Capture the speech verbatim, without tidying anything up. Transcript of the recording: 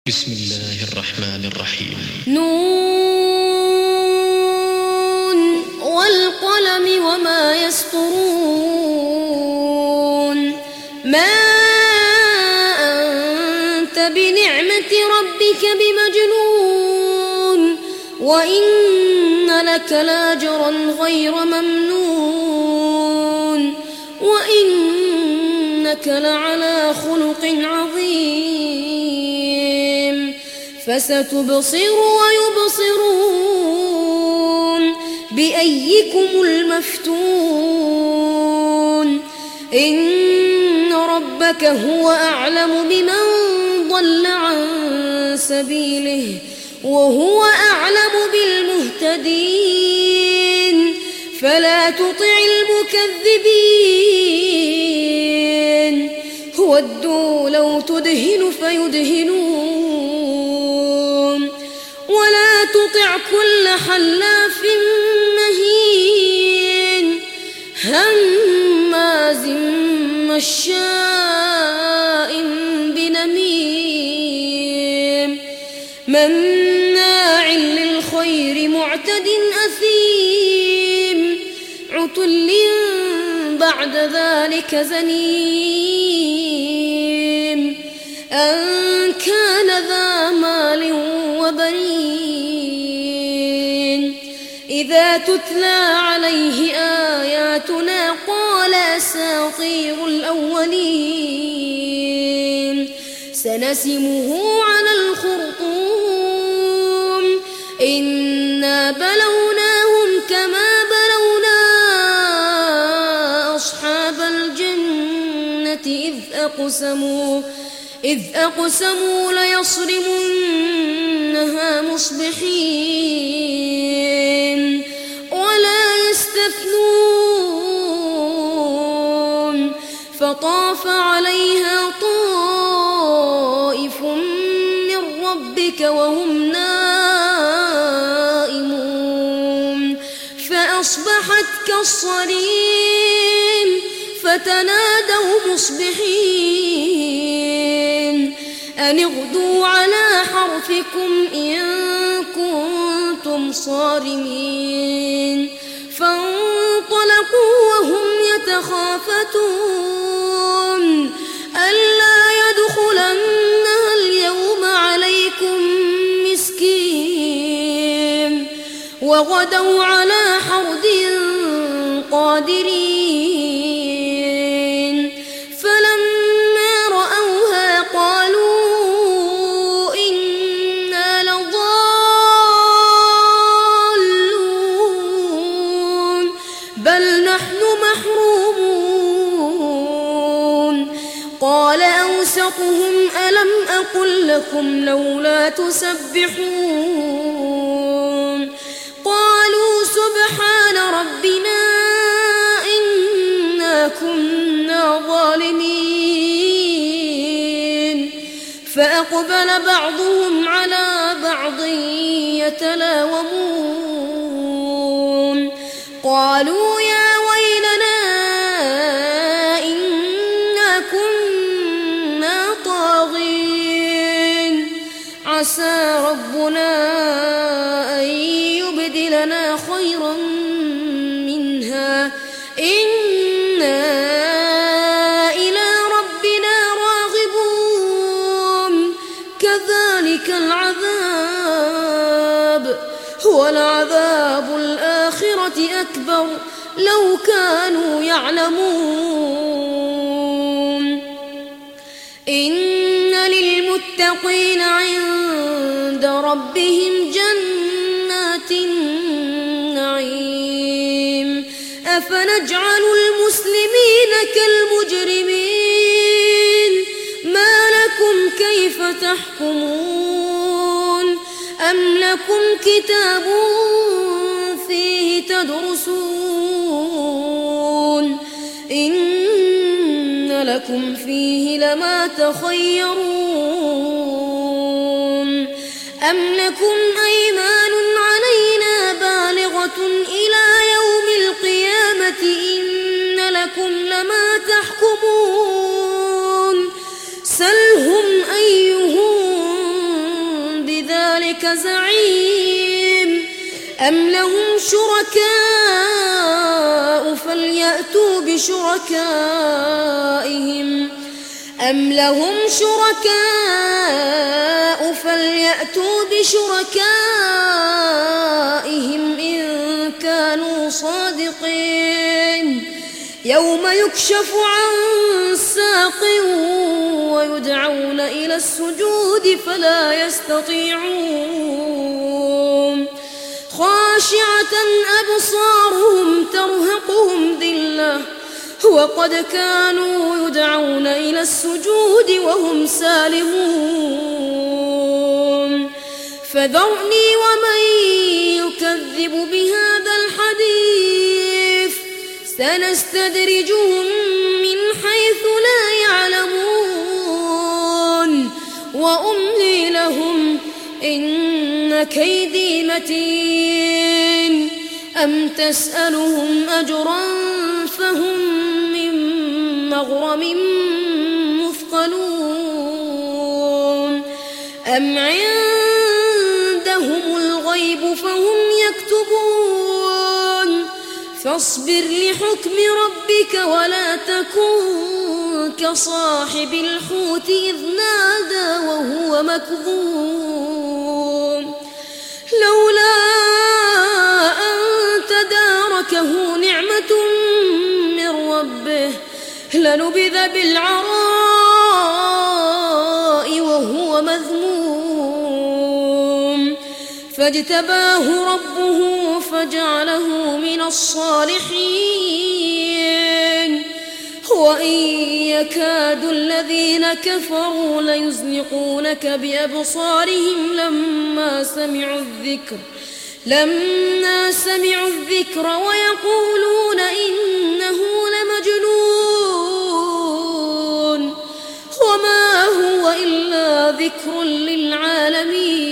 بسم الله الرحمن الرحيم. نون والقلم وما يسطرون. ما أنت بنعمة ربك بمجنون وإن لك لأجرا غير ممنون وإنك لعلى خلق عظيم. فستبصر ويبصرون بأيكم المفتون. إن ربك هو أعلم بمن ضل عن سبيله وهو أعلم بالمهتدين. فلا تطع المكذبين ودوا لو تدهن فيدهنون ولا تطع كل حلاف مهين هماز مشاء بنميم مناع للخير معتد أثيم عتل بعد ذلك زنيم أن كان ذا مال وبنين. إذا تتلى عليه آياتنا قال أساطير الأولين. سنسمه على الخرطوم إنا بلوناهم كما بلونا أصحاب الجنة إذ أقسموا إذ أقسموا ليصرمنها مصبحين ولا يستثنون. فطاف عليها طائف من ربك وهم نائمون فأصبحت كالصريم فتنادوا مصبحين أن اغدوا على حرثكم إن كنتم صارمين. فانطلقوا وهم يتخافتون ألا يدخلنها اليوم عليكم مسكين وغدوا على حرد قادرين. فلما رأوها قالوا إنا لضالون بل نحن محرومون. قال أوسطهم ألم أقل لكم لولا تسبحون. قالوا سبحان ربنا كنا ظالمين. فأقبل بعضهم على بعض يتلاومون قالوا يا ويلنا إنا كنا طاغين عسى ربنا أن يبدلنا خيرا منها إنا إلى ربنا راغبون. كذلك العذاب ولعذاب الآخرة أكبر لو كانوا يعلمون. إن للمتقين عند ربهم جنات النعيم. أفنجعل المسلمين كالمجرمين ما لكم كيف تحكمون أم لكم كتاب فيه تدرسون إن لكم فيه لما تخيرون أم لكم أيمان علينا بالغة إلى يوم القيامة إن لكم لما تحكمون. سلهم أيهم بربك زعيم أم لهم شركاء فليأتوا بشركائهم أم لهم شركاء فليأتوا بشركائهم إن كانوا صادقين يوم يكشف عن ساق ويدعون إلى السجود فلا يستطيعون خاشعة أبصارهم ترهقهم ذلة وقد كانوا يدعون إلى السجود وهم سالمون فذرني ومن يكذب بهذا الحديث سنستدرجهم من حيث لا يعلمون وأملي لهم إن كيدي متين أم تسألهم أجرا فهم من مغرم مثقلون أم عندهم الغيب فهم يكتبون فاصبر لحكم ربك ولا تكن كصاحب الحوت إذ نادى وهو مكظوم لولا أن تداركه نعمة من ربه لنبذ بالعراء وهو مذموم فاجتباه ربه فجعله من الصالحين وإن يكاد الذين كفروا ليزلقونك بأبصارهم لما سمعوا الذكر لما سمعوا الذكر ويقولون إنه لمجنون وما هو إلا ذكر للعالمين